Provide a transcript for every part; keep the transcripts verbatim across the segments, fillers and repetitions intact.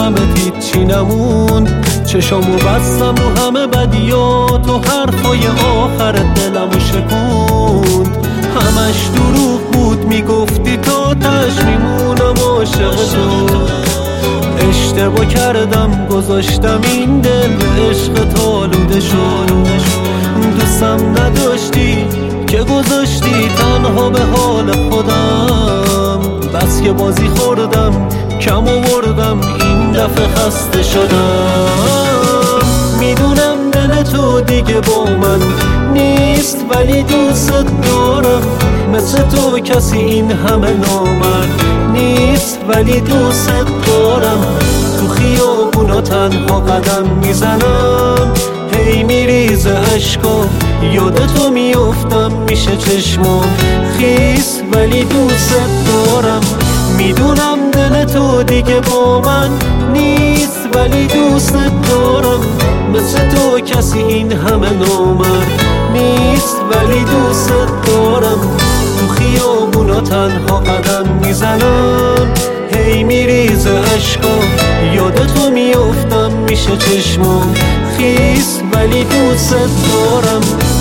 همه هیچی نموند. چشامو بستم رو همه بدیات و حرفای آخر دلمو شکوند. همش دروغ بود میگفتی تا تش میمونم عاشق تو. اشتباه کردم گذاشتم این دل به عشق آلوده شد. دوستم نداشتی که گذاشتی تنها به حال خودم. بس که بازی خوردم کم آوردم این دفعه خسته شدم. میدونم دل تو دیگه با من نیست ولی دوست دارم. مثل تو کسی این همه نامرد نیست ولی دوست دارم. تو خیابونا تنها قدم میزنم هی میریزه عشقا یاد تو میافتم میشه چشمام خیس ولی دوست دارم. میدونم دل تو دیگه با من نیست ولی دوست دارم. مثل تو کسی این همه نامرد نیست ولی دوست دارم. تو خیابونا تنها قدم میزنم هی میریزه عشقا یاد تو میافتم میشه چشمام خیس ولی دوست دارم.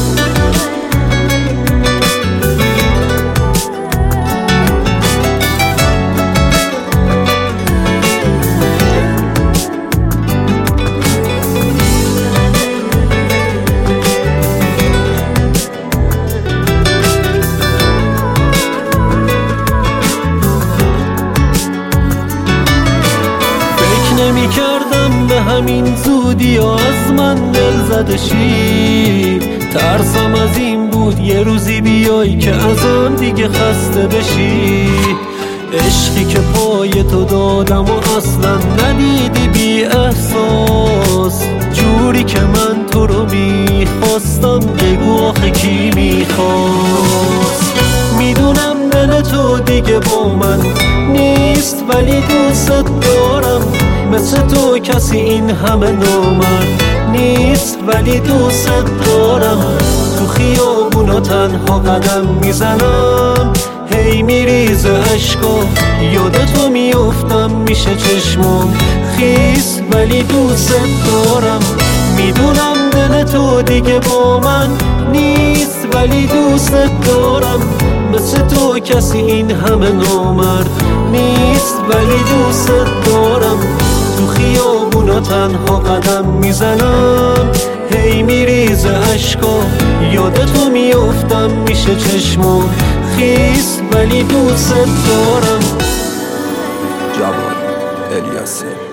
نمی کردم به همین زودی و از من دل زده شی. ترسم از این بود یه روزی بیای که ازم دیگه خسته بشی. عشقی که پای تو دادم و اصلا ندیدی بی احساس. جوری که من تو رو میخواستم بگو آخه کی میخواست. میدونم دل تو دیگه با من نیست ولی دوست دارم. مثل تو کسی این همه نامرد نیست ولی دوست دارم. تو خیابونا تنها قدم میزنم هی میریزه عشقا یاد تو میافتم میشه چشمام خیس ولی دوست دارم. میدونم دل تو دیگه با من نیست ولی دوست دارم. مثل تو کسی این همه نامرد نیست ولی دوست دارم. تو خیابونا تنها قدم میزنم هی میریزه عشقا یاد تو میافتم میشه چشمام خیس ولی دوست دارم. جواد الیاسی.